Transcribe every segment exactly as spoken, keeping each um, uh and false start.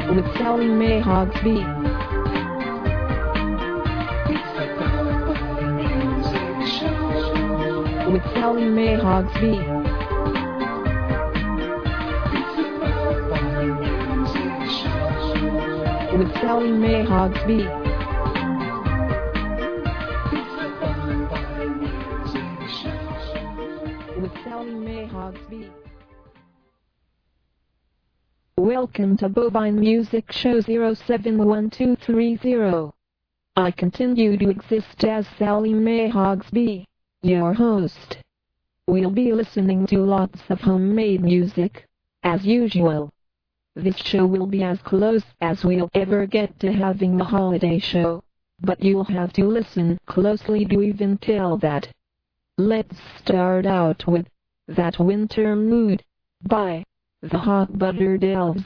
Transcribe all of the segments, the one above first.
with Sally Mae Hogsby. With Sally Mae Hogsby. With Sally Mae Hogsby. With Sally Mae Hogsby. Welcome to Bovine Music Show zero seven one two three zero. I continue to exist as Sally Mae Hogsby, your host. We'll be listening to lots of homemade music, as usual. This show will be as close as we'll ever get to having a holiday show, but you'll have to listen closely to even tell that. Let's start out with That Winter Mood by The Hot Buttered Elves.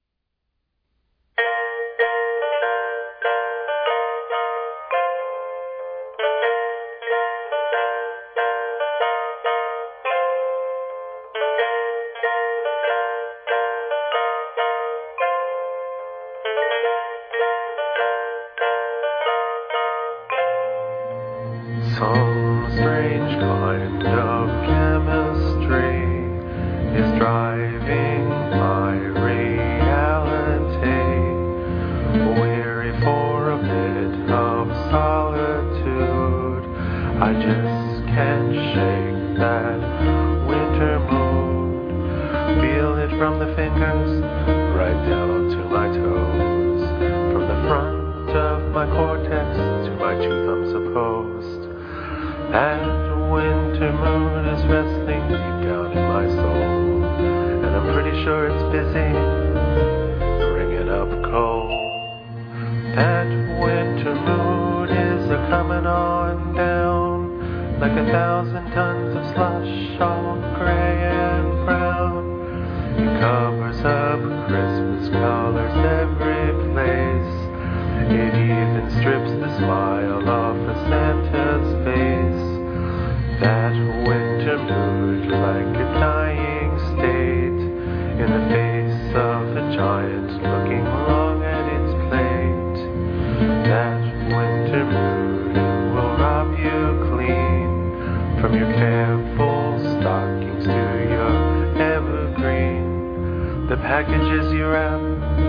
Some strange kind of chemistry is driving my reality. Weary for a bit of solitude, I just can't shake that winter mood. Feel it from the fingers right down to my toes, from the front of my cortex to my two thumbs opposed. That winter moon is resting deep down in my soul, and I'm pretty sure it's busy bringing up cold. That winter moon is a coming on down, like a thousand tons of slush, all gray and brown. It covers up Christmas colors every place. It even strips the smile off of Santa's face. That winter mood, like a dying state, in the face of a giant looking long at its plate. That winter mood will rob you clean, from your careful stockings to your evergreen. The packages you wrap,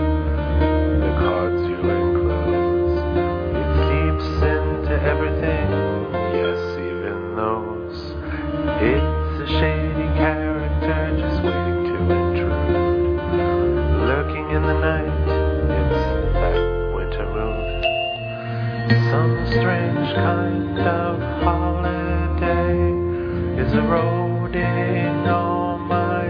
the cards you enclose, it seeps into everything, yes, even those. It's a shady character just waiting to intrude, lurking in the night, it's that winter mood. Some strange kind of holiday is eroding all my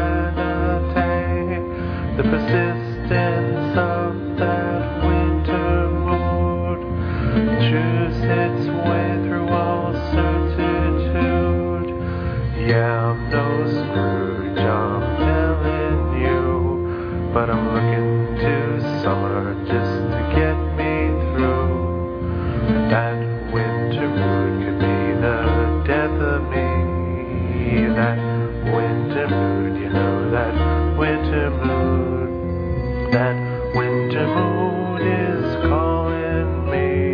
sanity. The persistence of that winter mood chews its way through all certitude. Yeah, I'm no Scrooge, I'm telling you, but I'm looking to summer just to get me through. That winter mood could be the death of me. That winter mood, you know, that winter mood. That winter mood is calling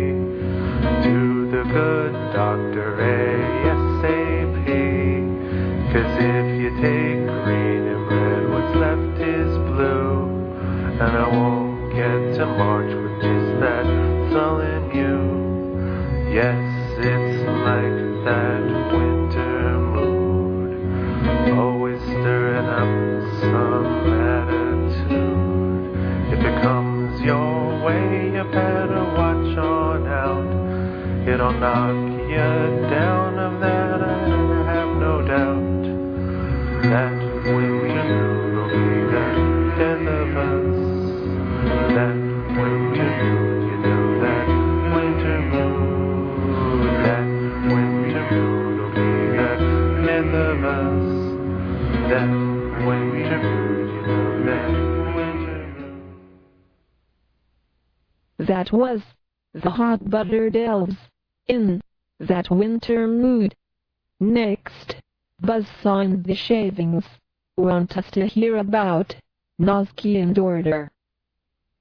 me to the good doctor ASAP. Cause if you take green and red, what's left is blue. And I won't get to March with just that sullen you. Yes, it's like that winter mood, always stirring up some attitude. If it comes your way, you better watch on out. It'll knock you down, of that I have no doubt. That winter mood will be the death of us. That winter mood, you know, that winter mood. That winter mood will be the death of us. That winter mood, you know, that winter mood. That was The Hot Buttered Elves in That Winter Mood. Next, Buzzsaw and the Shavings want us to hear about Nosky and Order.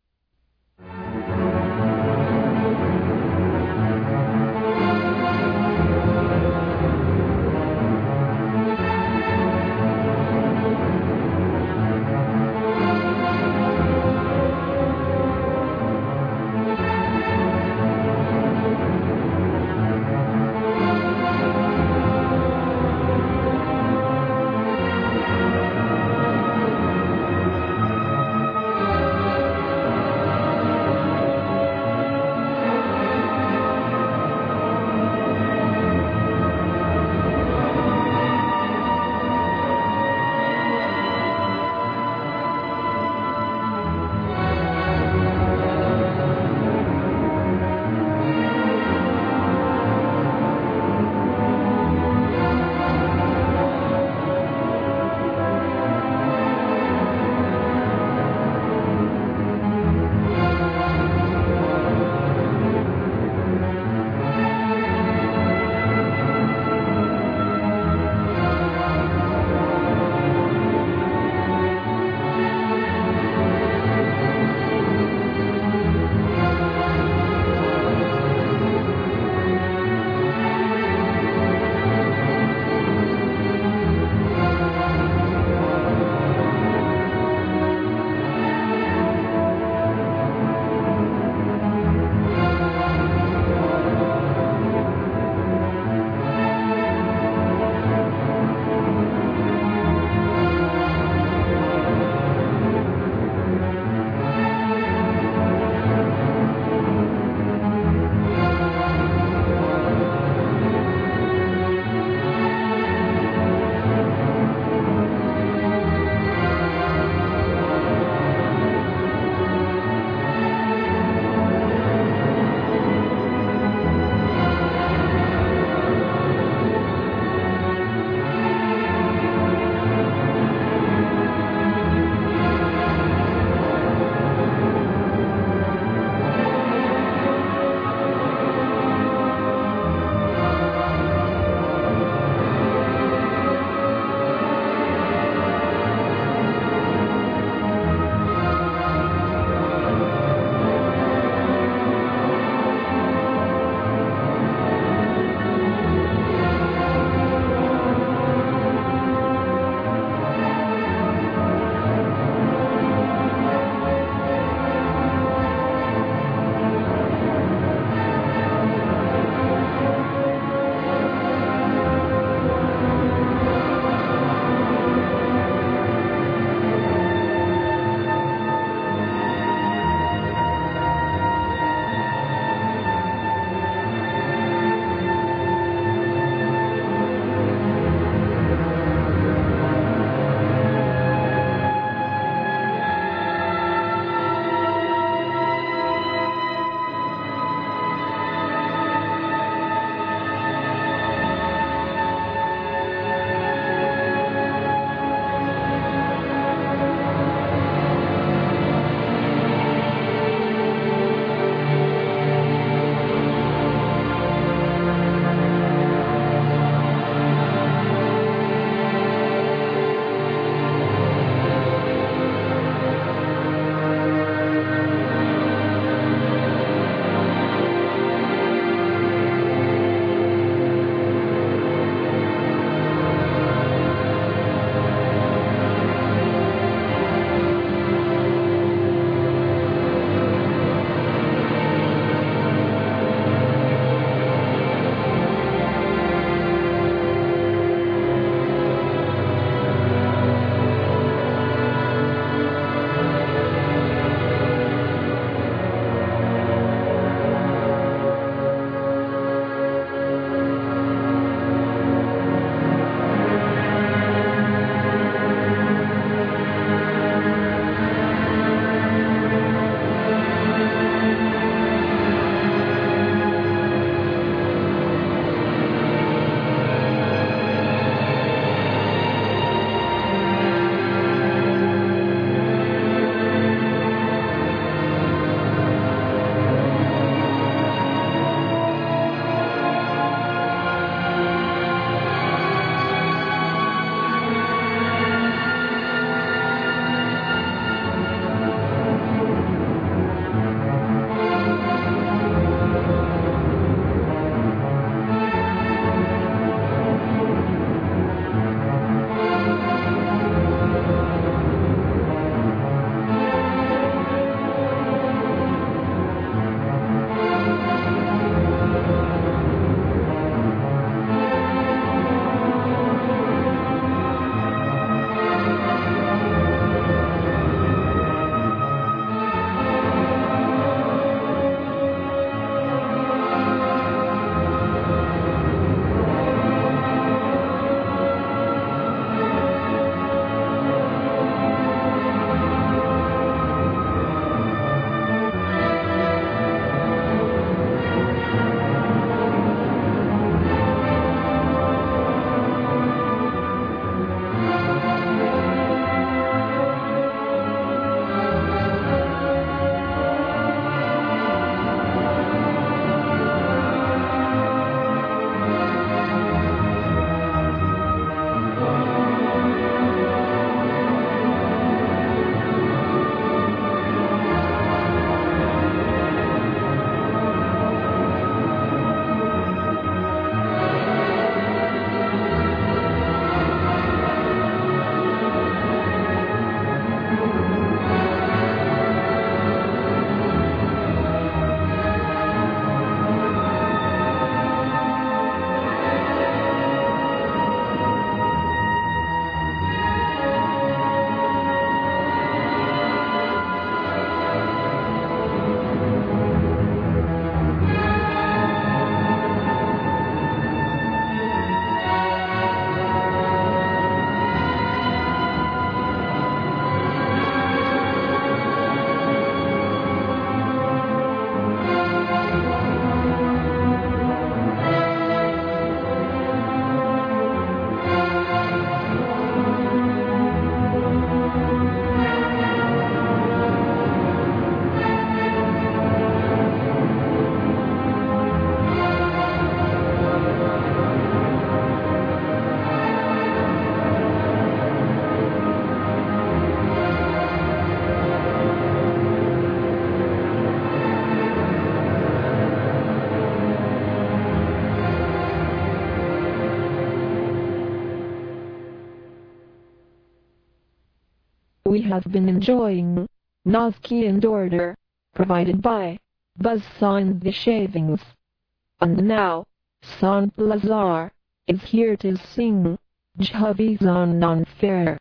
We have been enjoying Noski and Order, provided by Buzzsaw and the Shavings. And now, Sant Lazar is here to sing Jhavis on Fair.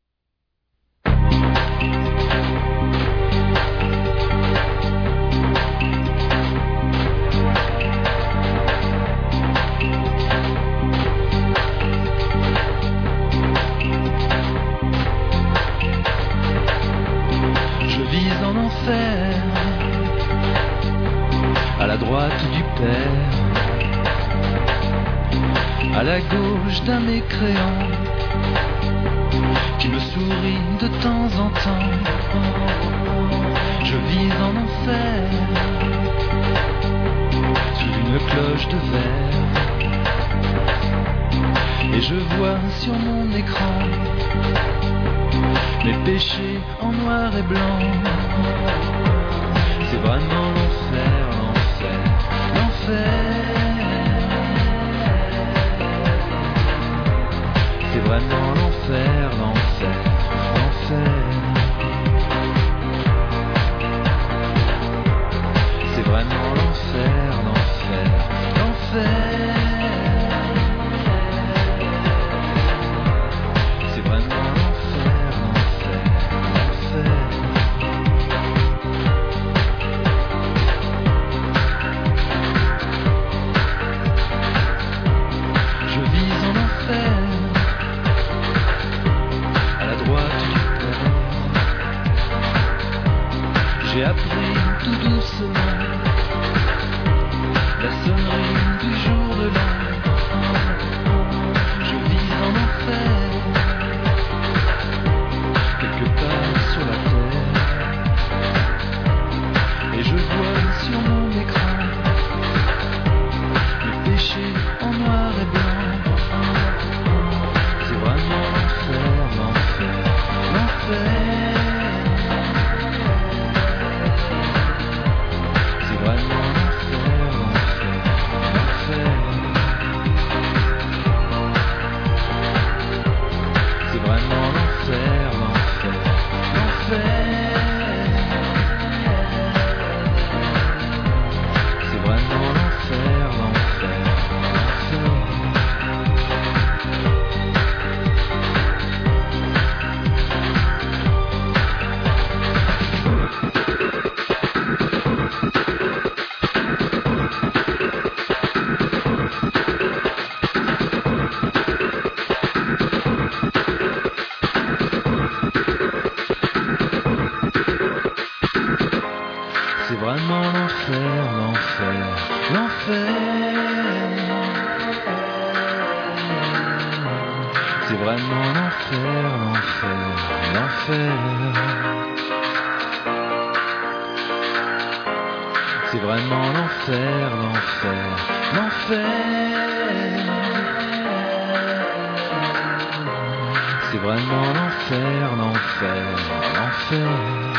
À la droite du père, à la gauche d'un mécréant qui me sourit de temps en temps. Je vis en enfer sous une cloche de verre et je vois sur mon écran mes péchés en noir et blanc. C'est vraiment l'enfer, l'enfer, l'enfer. C'est vraiment l'enfer, l'enfer, l'enfer. C'est vraiment l'enfer, l'enfer, l'enfer. C'est vraiment l'enfer, l'enfer, l'enfer. J'ai appris tout doucement la sonnerie du jour de l'an. Je vis en enfer, quelque part sur la terre, et je vois sur mon écran mes péchés en noir et blanc. C'est vraiment l'enfer, l'enfer, l'enfer. C'est vraiment l'enfer, l'enfer, l'enfer. C'est vraiment l'enfer, l'enfer, l'enfer.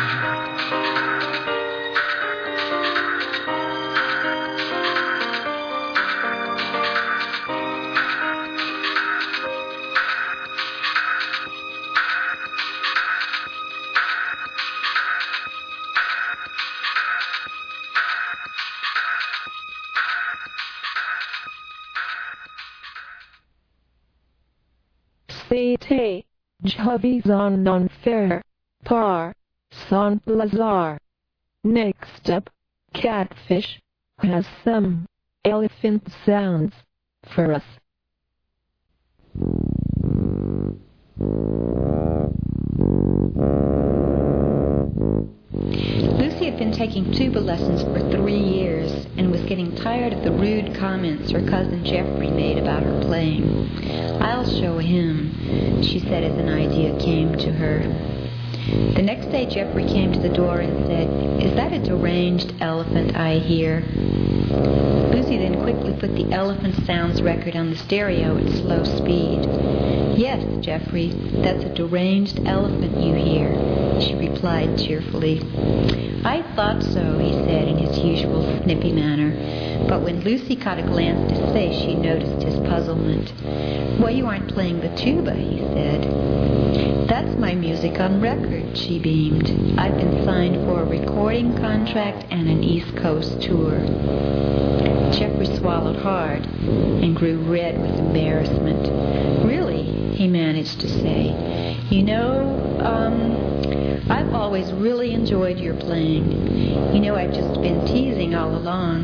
C'était Jhavis on Fair par Sant Lazar. Next up, Catfish has some elephant sounds for us. Lucy had been taking tuba lessons for three years and was getting tired of the rude comments her cousin Jeffrey made about her playing. "I'll show him," she said as an idea came to her. The next day Jeffrey came to the door and said, "Is that a deranged elephant I hear?" Lucy then quickly put the Elephant Sounds record on the stereo at slow speed. "Yes, Jeffrey, that's a deranged elephant you hear," she replied cheerfully. "I thought so," he said in his usual snippy manner. But when Lucy caught a glance at his face, she noticed his puzzlement. "Well, you aren't playing the tuba," he said. "That's my music on record, she beamed. I've been signed for a recording contract and an East Coast tour. Jeffrey swallowed hard and grew red with embarrassment. Really, he managed to say. You know, um, I've always really enjoyed your playing. You know, I've just been teasing all along.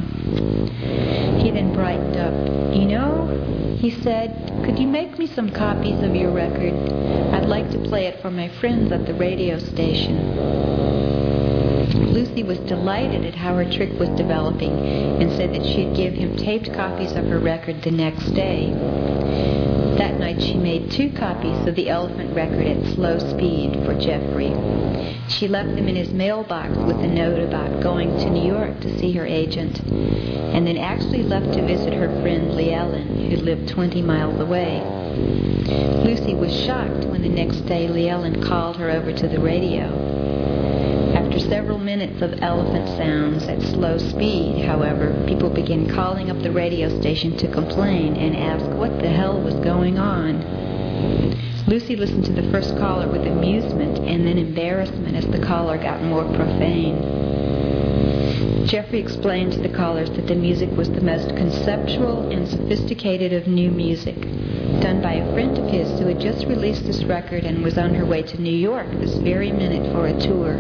He then brightened up. You know, he said, could you make me some copies of your record? I'd like to play it for my friends at the radio station. Lucy was delighted at how her trick was developing and said that she'd give him taped copies of her record the next day. That night she made two copies of the Elephant record at slow speed for Jeffrey. She left them in his mailbox with a note about going to New York to see her agent, and then actually left to visit her friend Leellen, who lived twenty miles away. Lucy was shocked when the next day Leellen called her over to the radio. After several minutes of elephant sounds at slow speed, however, people began calling up the radio station to complain and ask what the hell was going on. Lucy listened to the first caller with amusement and then embarrassment as the caller got more profane. Jeffrey explained to the callers that the music was the most conceptual and sophisticated of new music, done by a friend of his who had just released this record and was on her way to New York this very minute for a tour.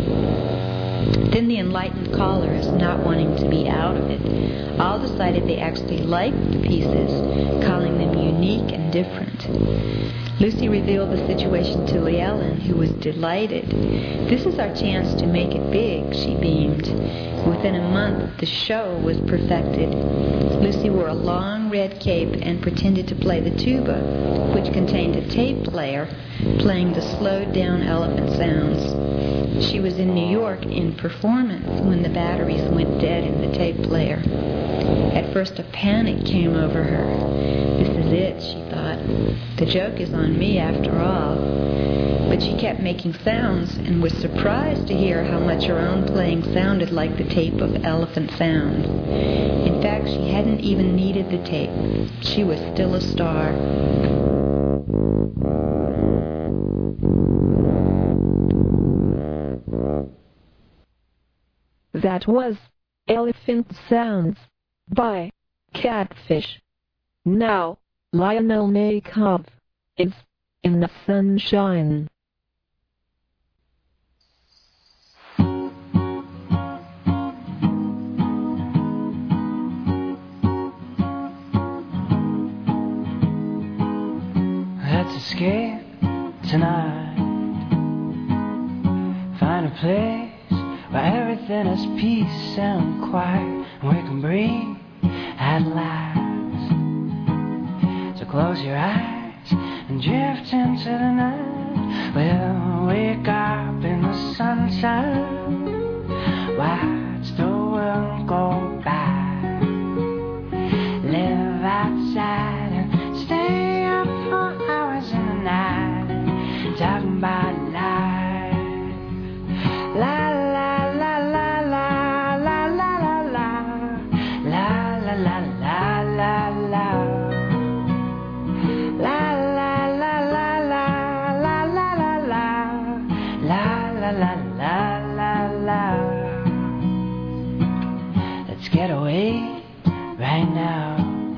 Then the enlightened callers, not wanting to be out of it, all decided they actually liked the pieces, calling them unique and different. Lucy revealed the situation to Leellen, who was delighted. This is our chance to make it big, she beamed. Within a month, the show was perfected. Lucy wore a long red cape and pretended to play the tuba, which contained a tape player playing the slowed-down elephant sounds. She was in New York in performance when the batteries went dead in the tape player. At first, a panic came over her. This is it, she thought. The joke is on me after all. But she kept making sounds and was surprised to hear how much her own playing sounded like the tape of elephant sounds. In fact, she hadn't even needed the tape. She was still a star. That was Elephant Sounds by Catfish. Now, Lionel Nakov is in the sunshine. Let's escape tonight. Find a place where everything is peace and quiet, and we can breathe at last. So close your eyes and drift into the night. We'll wake up in the sunshine, watch the world go by, live outside and stay up for hours in the night, talking about life. La la la la la la la la la la la la la la la. La la la la la la la la la la la la la la. Let's get away right now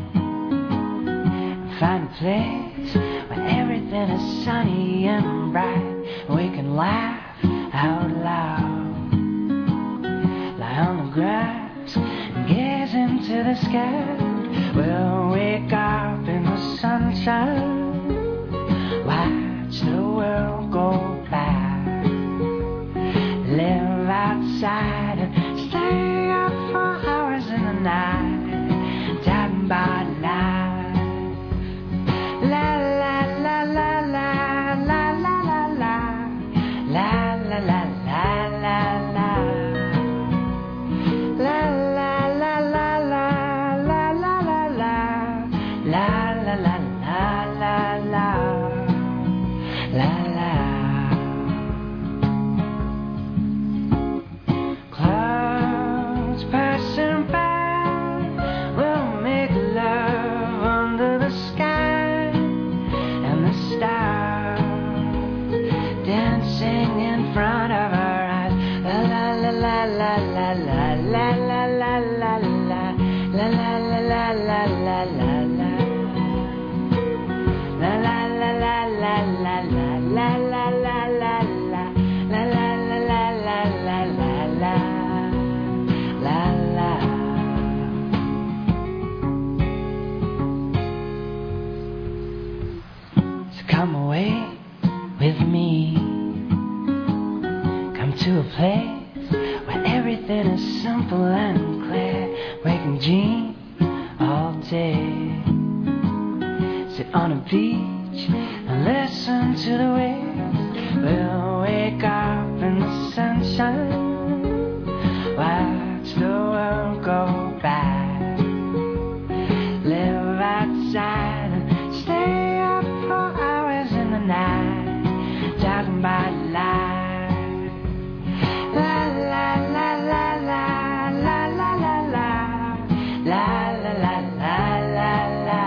and find a place where everything is sunny and bright, and we can laugh out loud. Lie on the grass and gaze into the sky. We'll wake up in the sunshine, watch the world go by, live outside and stay up for hours in the night, talking about life. La la la la la la la la la la la la la la la. La la la la la la la la la la la la la la la la. Clouds passing by, la la la la. La la la la la la la la la la la la. La la la la la la la la. La la. So come away with me. Come to a place where everything is simple and clear. Waking jeans all day. Sit on a beach and listen to the waves. We'll wake up in the sunshine. Watch the world go by. Live outside and stay up for hours in the night. Talking about life. La la la la la la la la la. La la la la la la.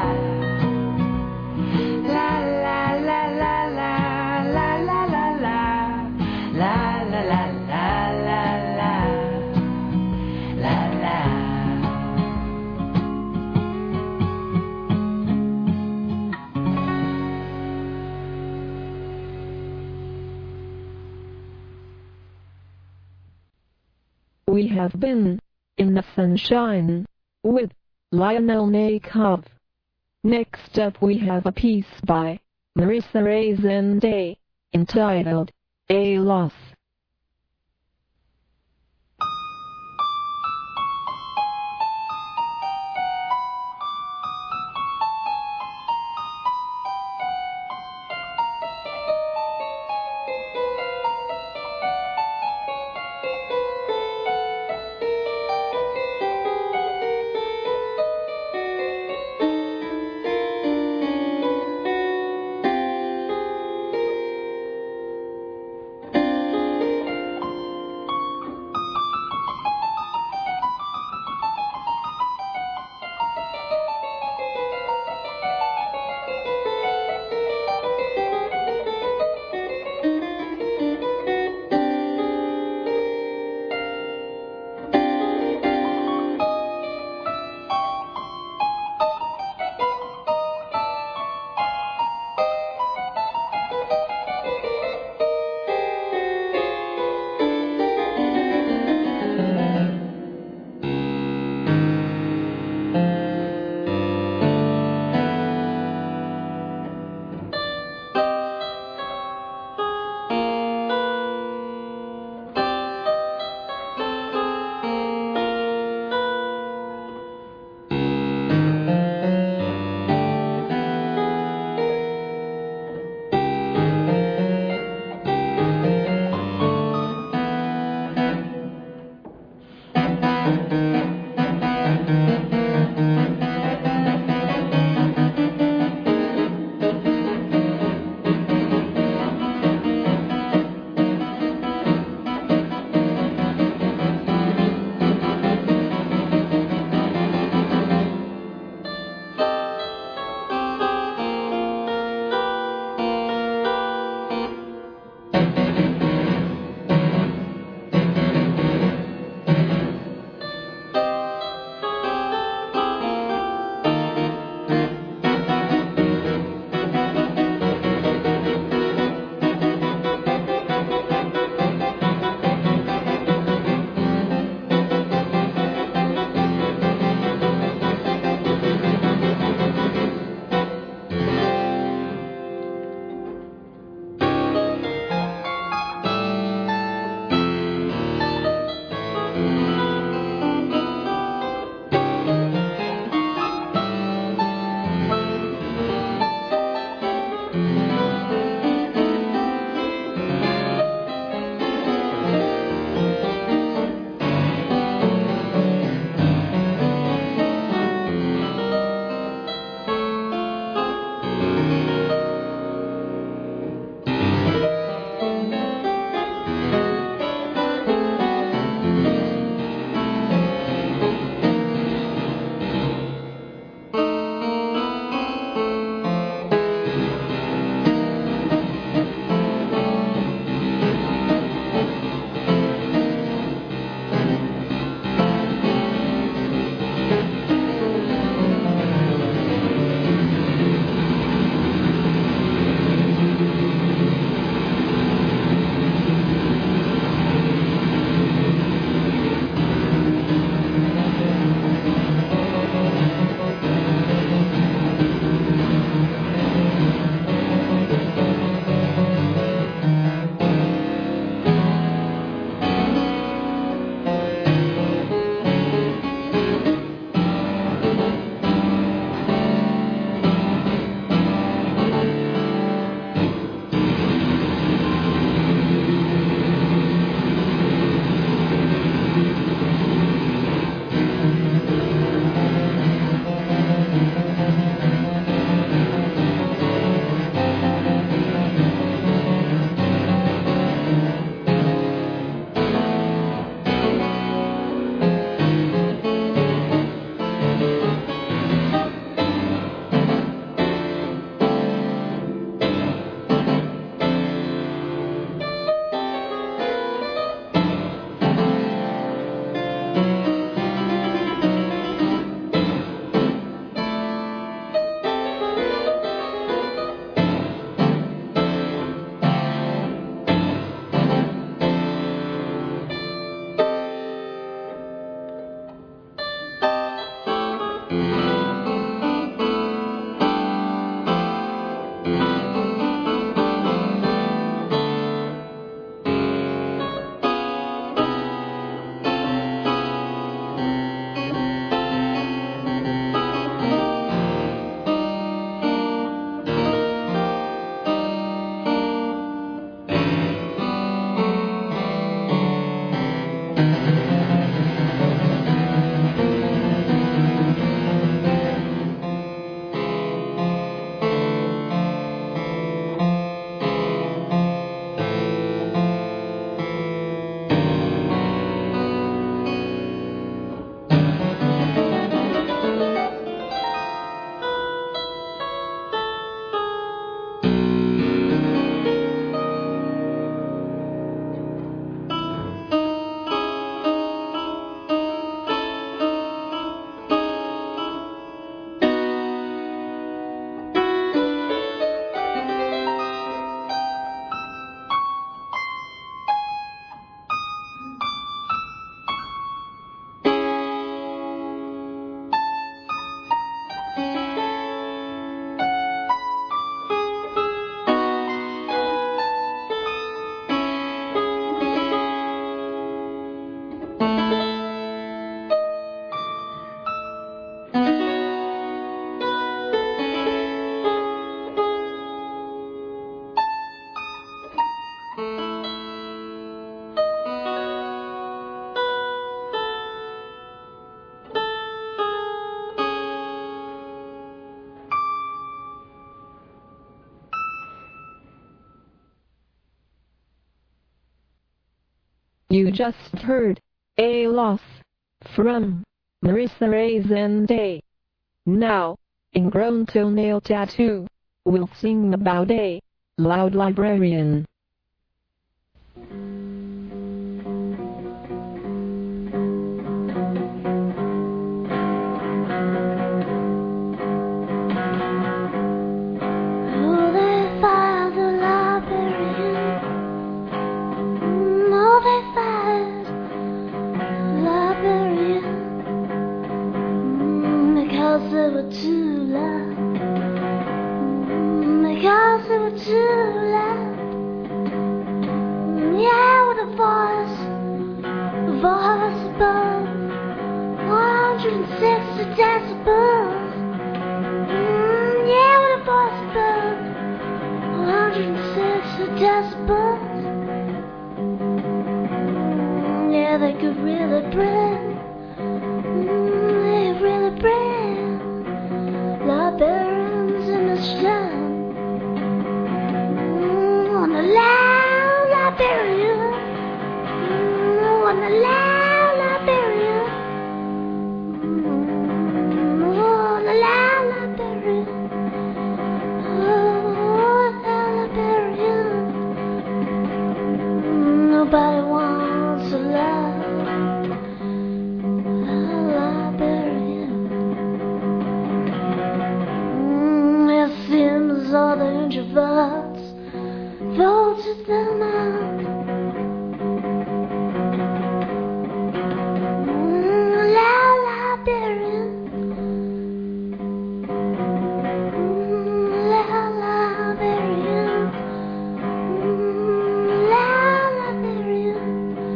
La la la la la la la la la. La la la la la la. La la. We have been in the sunshine with Lionel Nakov. Next up we have a piece by Marissa Rezende entitled A Loss. La You just heard A Loss from Marissa Rezende. Now, Ingrown Toenail Tattoo will sing about a loud librarian. They were too loud. Because they were too loud. Yeah, with a voice, a voice above one hundred sixty decibels. Mm, yeah, with a voice above one hundred sixty decibels. Mm, yeah, they could really bring. Mm, they really bring. Librarians in the sun. Mm, on the loud librarian. Mm, on the loud librarian. Mm, on the loud librarian. Oh, loud librarian. Mm, nobody wants a loud. All the introverts voted them out. Mm, loud librarian. Mm, loud librarian. Mm, loud librarian.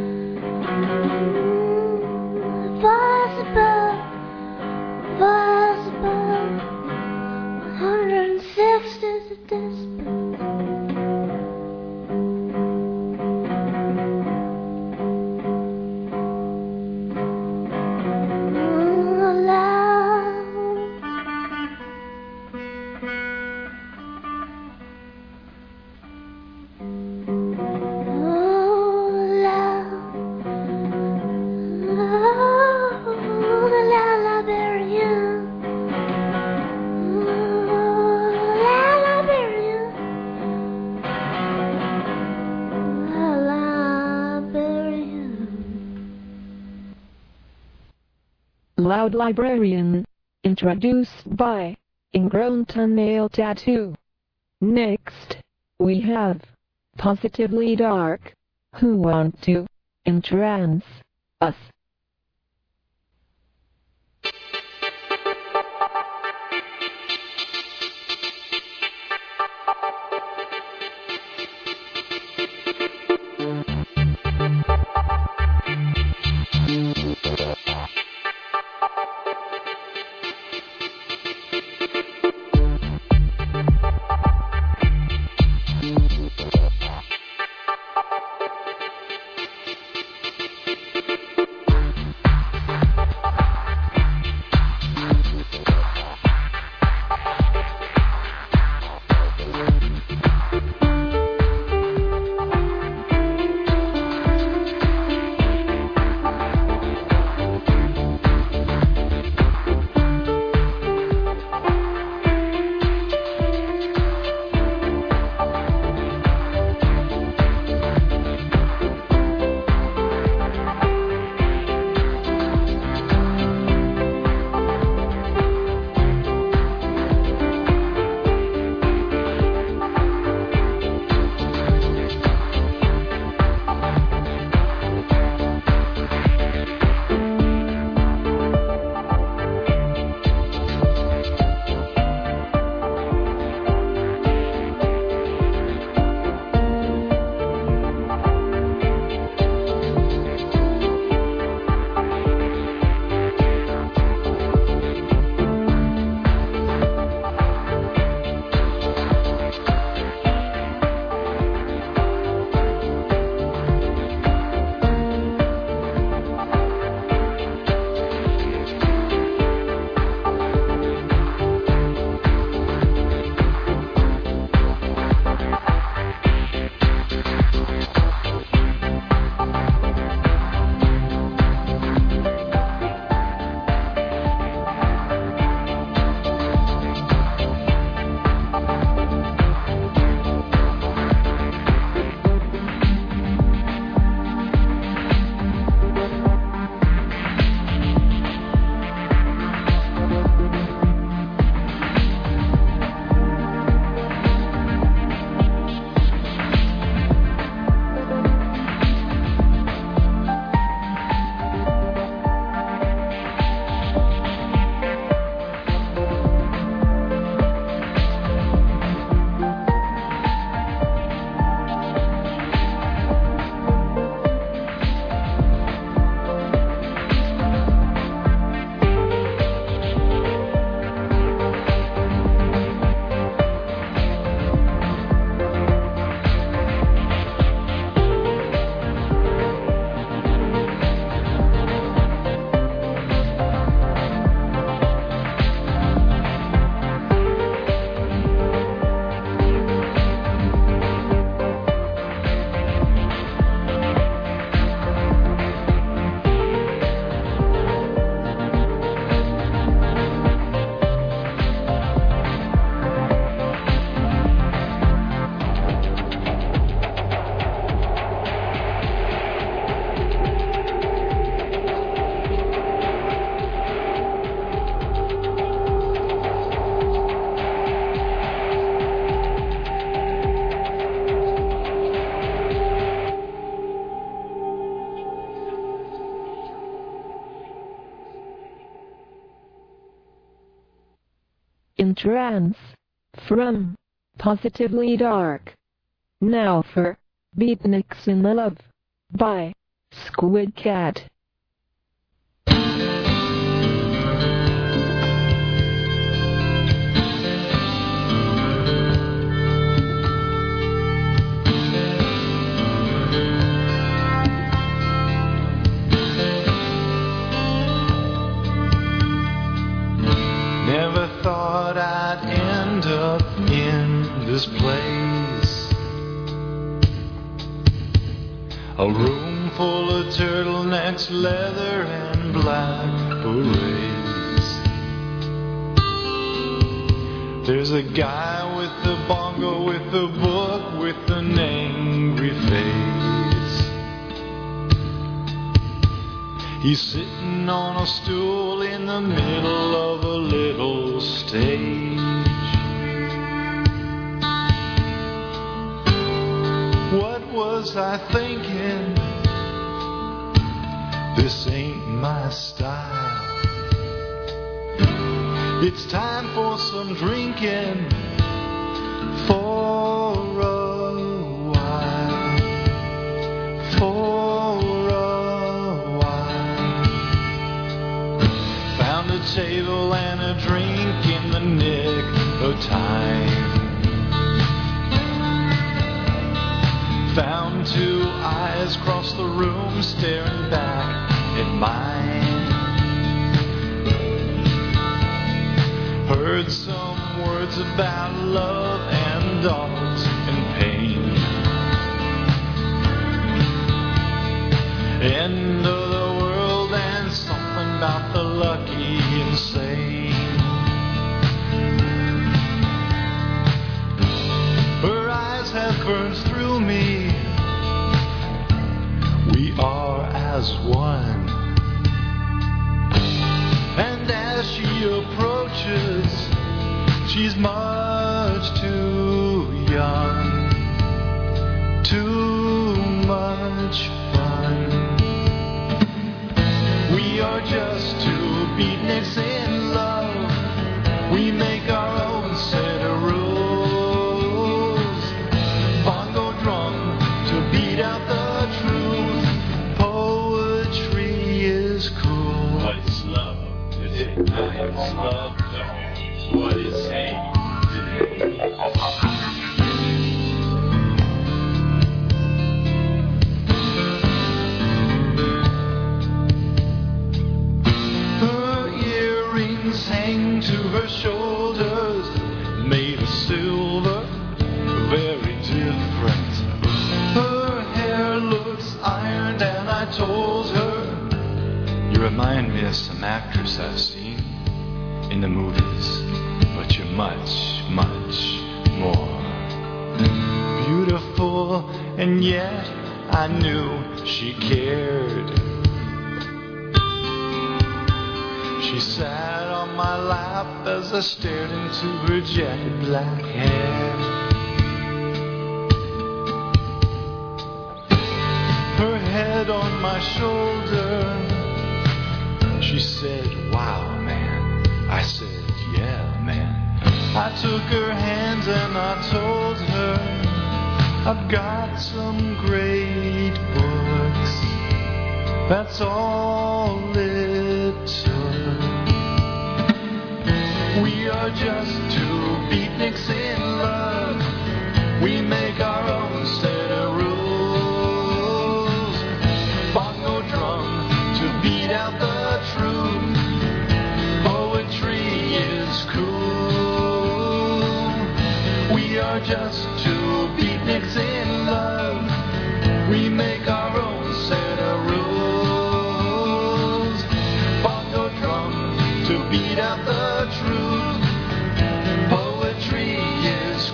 Mm, voice above, voice above. one hundred sixty decibels. Mm, loud. Oh, loud. Oh, the loud librarian. Loud Librarian, introduced by Ingrown Toenail Tattoo. Next, we have Positively Dark, who want to entrance us. in trance, from Positively Dark. Now for Beatniks in Love by Squid Cat. Never thought I'd end up in this place. A room full of turtlenecks, leather and black berets. There's a guy with the bongo, with the book, with an angry face. He's sitting on a stool in the middle of a little stage. What was I thinking? This ain't my style. It's time for some drinking for a while. For a while. Found a table and a drink in the nick of time. Found two eyes across the room staring back at mine. Heard some words about love and dogs and pain. End of the world and something about the lucky insane. Her eyes have burned through me. We are as one. And as she approaches, she's much too young. Too much fun. We are just two beatniks in love. We make our own set of rules. Bongo drum to beat out the truth. Poetry is cool. What is love? Is it nice love? No. What is hate? Hang to her shoulders, made of silver, very different. Her hair looks ironed, and I told her, you remind me of some actress I've seen in the movies, but you're much, much more beautiful, and yet I knew she cared. She sat on my lap as I stared into her jet black hair. Her head on my shoulder. She said, wow, man. I said, yeah, man. I took her hands and I told her, I've got some great books. That's all it took. We are just two beatniks in love. We make our own set of rules. Bongo drum to beat out the truth. Poetry is cool. We are just two beatniks in love. We make our own set of rules. Bongo drum to beat out the truth. Poetry is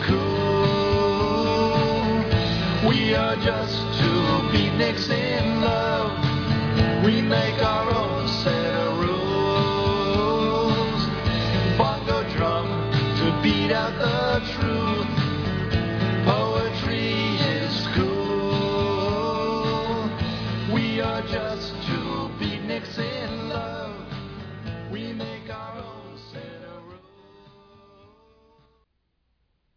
cool. We are just two beatniks in love. We make our own set of rules. Bongo drum to beat out the truth. Poetry is cool. We are just two beatniks in love. We make our own set of rules.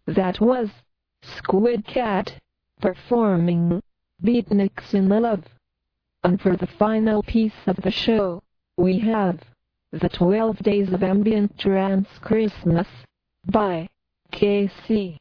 That was Squid Cat performing Beatniks in Love. And for the final piece of the show, we have The twelve Days of Ambient Trance Christmas by K C.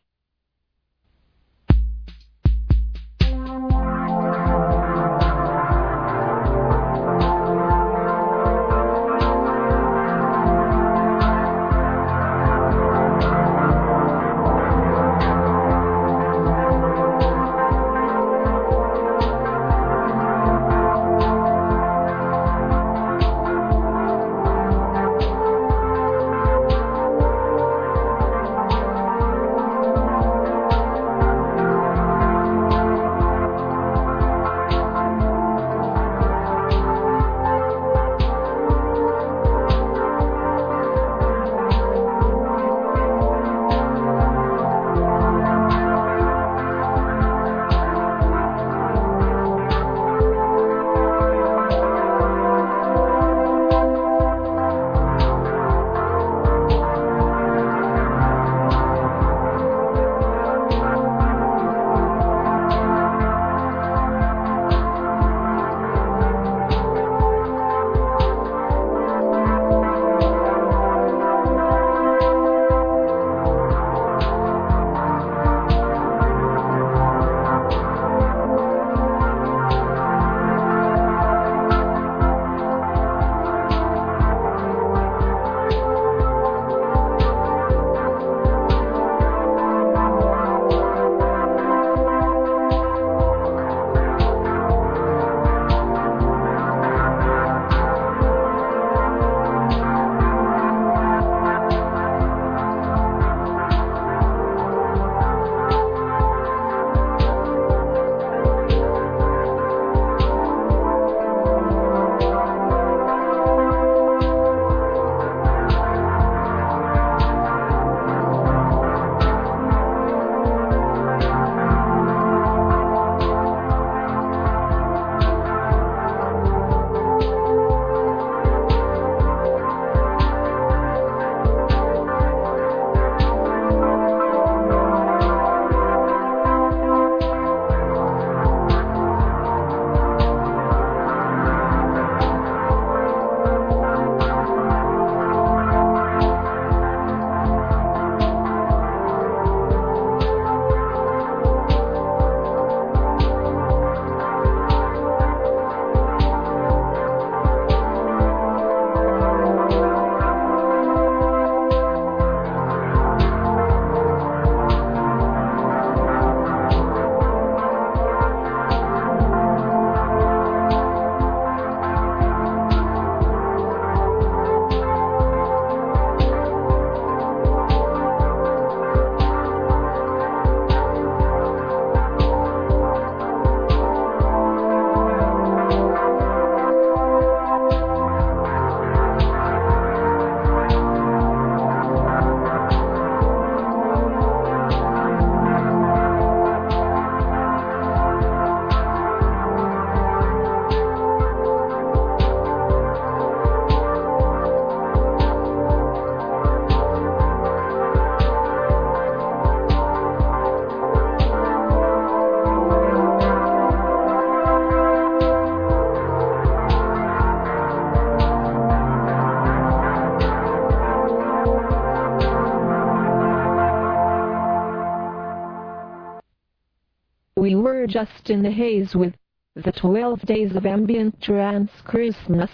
We were just in the haze with The twelve Days of Ambient Trance Christmas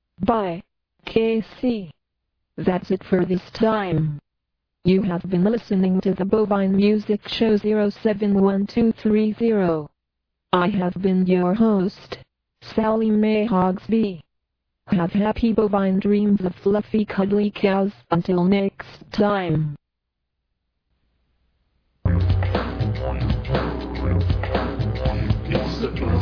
by K C. That's it for this time. You have been listening to the Bovine Music Show zero seven one two three zero. I have been your host, Sally Mae Hogsby. Have happy bovine dreams of fluffy cuddly cows until next time. It's the